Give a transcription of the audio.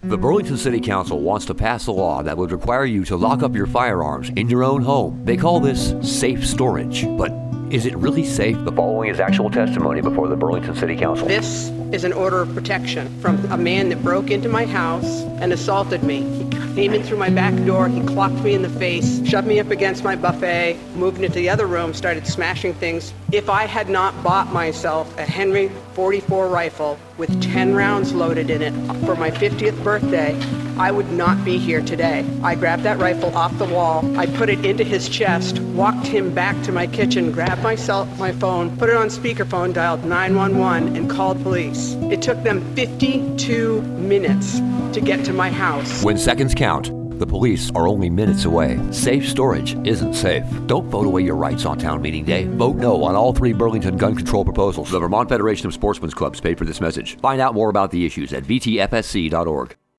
The Burlington City Council wants to pass a law that would require you to lock up your firearms in your own home. They call this safe storage. But is it really safe? The following is actual testimony before the Burlington City Council. This is an order of protection from a man that broke into my house and assaulted me. He came in through my back door, he clocked me in the face, shoved me up against my buffet, moved into the other room, started smashing things. If I had not bought myself a Henry 44 rifle with 10 rounds loaded in it for my 50th birthday, I would not be here today. I grabbed that rifle off the wall, I put it into his chest, walked him back to my kitchen, grabbed my phone, put it on speakerphone, dialed 911, and called police. It took them 52 minutes to get to my house. When seconds count, the police are only minutes away. Safe storage isn't safe. Don't vote away your rights on town meeting day. Vote no on all 3 Burlington gun control proposals. The Vermont Federation of Sportsmen's Clubs paid for this message. Find out more about the issues at vtfsc.org.